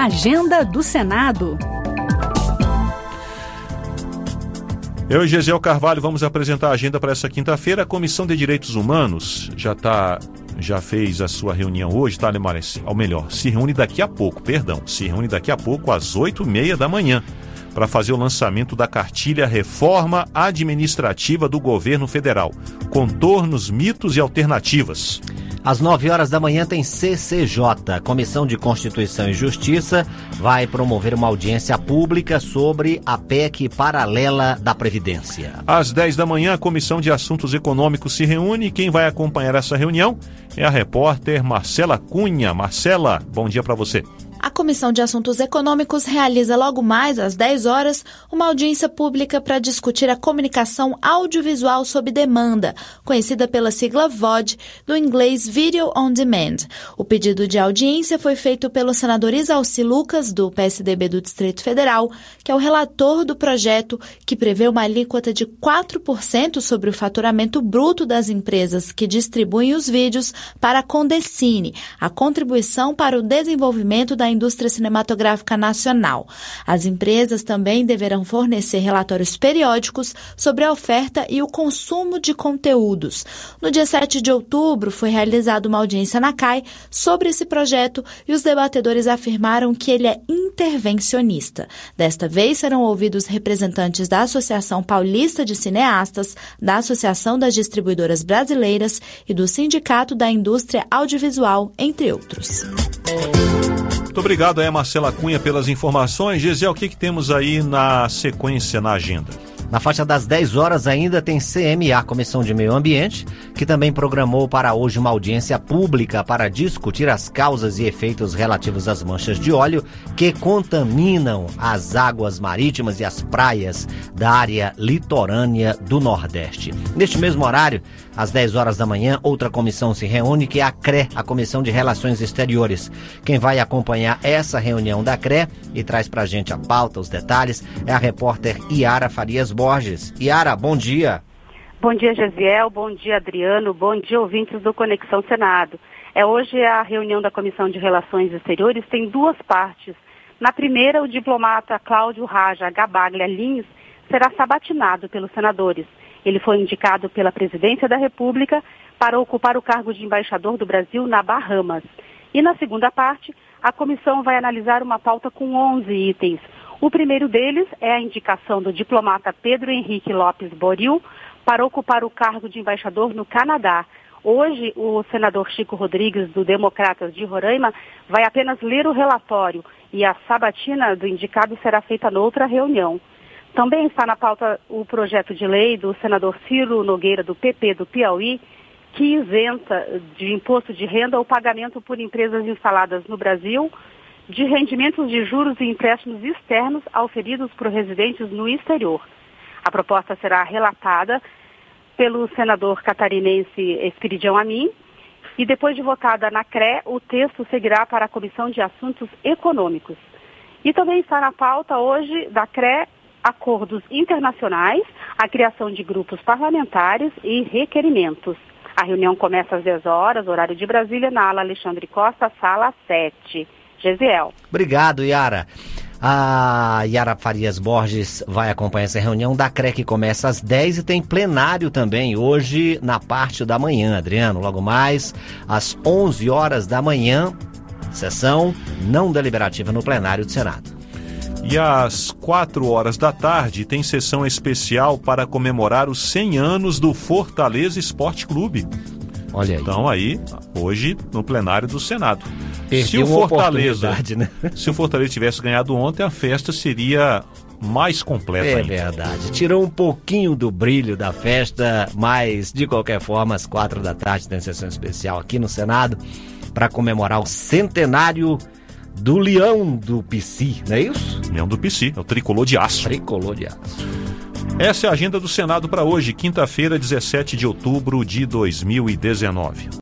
Agenda do Senado. Eu e Gesiel Carvalho vamos apresentar a agenda para essa quinta-feira. A Comissão de Direitos Humanos já fez a sua reunião hoje, tá, Lemarece? Ou melhor, se reúne daqui a pouco às 8h30 da manhã, para fazer o lançamento da cartilha Reforma Administrativa do Governo Federal. Contornos, mitos e alternativas. Às 9 horas da manhã tem CCJ, Comissão de Constituição e Justiça, vai promover uma audiência pública sobre a PEC paralela da Previdência. Às 10 da manhã, a Comissão de Assuntos Econômicos se reúne e quem vai acompanhar essa reunião é a repórter Marcela Cunha. Marcela, bom dia para você. A Comissão de Assuntos Econômicos realiza logo mais às 10 horas uma audiência pública para discutir a comunicação audiovisual sob demanda, conhecida pela sigla VOD, do inglês Video on Demand. O pedido de audiência foi feito pelo senador Isalci Lucas, do PSDB do Distrito Federal, que é o relator do projeto que prevê uma alíquota de 4% sobre o faturamento bruto das empresas que distribuem os vídeos para a Condecine, a contribuição para o desenvolvimento da indústria cinematográfica nacional. As empresas também deverão fornecer relatórios periódicos sobre a oferta e o consumo de conteúdos. No dia 7 de outubro, foi realizada uma audiência na CAI sobre esse projeto e os debatedores afirmaram que ele é intervencionista. Desta vez, serão ouvidos representantes da Associação Paulista de Cineastas, da Associação das Distribuidoras Brasileiras e do Sindicato da Indústria Audiovisual, entre outros. Muito obrigado aí, Marcela Cunha, pelas informações. Gesiel, o que temos aí na sequência, na agenda? Na faixa das 10 horas ainda tem CMA, Comissão de Meio Ambiente, que também programou para hoje uma audiência pública para discutir as causas e efeitos relativos às manchas de óleo que contaminam as águas marítimas e as praias da área litorânea do Nordeste. Neste mesmo horário, às 10 horas da manhã, outra comissão se reúne, que é a CRE, a Comissão de Relações Exteriores. Quem vai acompanhar essa reunião da CRE e traz pra gente a pauta, os detalhes, é a repórter Yara Farias Borges. Yara, bom dia. Bom dia, Gesiel. Bom dia, Adriano. Bom dia, ouvintes do Conexão Senado. Hoje a reunião da Comissão de Relações Exteriores tem duas partes. Na primeira, o diplomata Cláudio Raja Gabaglia Lins será sabatinado pelos senadores. Ele foi indicado pela Presidência da República para ocupar o cargo de embaixador do Brasil na Bahamas. E na segunda parte, a comissão vai analisar uma pauta com 11 itens. O primeiro deles é a indicação do diplomata Pedro Henrique Lopes Boril para ocupar o cargo de embaixador no Canadá. Hoje, o senador Chico Rodrigues, do Democratas de Roraima, vai apenas ler o relatório e a sabatina do indicado será feita noutra reunião. Também está na pauta o projeto de lei do senador Ciro Nogueira, do PP do Piauí, que isenta de imposto de renda o pagamento por empresas instaladas no Brasil de rendimentos de juros e empréstimos externos auferidos por residentes no exterior. A proposta será relatada pelo senador catarinense Espiridião Amin e depois de votada na CRE, o texto seguirá para a Comissão de Assuntos Econômicos. E também está na pauta hoje da CRE acordos internacionais, a criação de grupos parlamentares e requerimentos. A reunião começa às 10 horas, horário de Brasília, na ala Alexandre Costa, sala 7. Gesiel. Obrigado, Yara. A Yara Farias Borges vai acompanhar essa reunião da CRE, que começa às 10 e tem plenário também hoje na parte da manhã, Adriano. Logo mais, às 11 horas da manhã, sessão não deliberativa no plenário do Senado. E às 4 horas da tarde tem sessão especial para comemorar os 100 anos do Fortaleza Esporte Clube. Olha aí. Então aí, hoje, no plenário do Senado. Se o Fortaleza, né? Se o Fortaleza tivesse ganhado ontem, a festa seria mais completa ainda. É verdade. Tirou um pouquinho do brilho da festa, mas, de qualquer forma, às 4 da tarde tem sessão especial aqui no Senado para comemorar o centenário do Leão do Pici, não é isso? Leão do Pici, é o tricolor de aço. Tricolor de aço. Essa é a agenda do Senado para hoje, quinta-feira, 17 de outubro de 2019.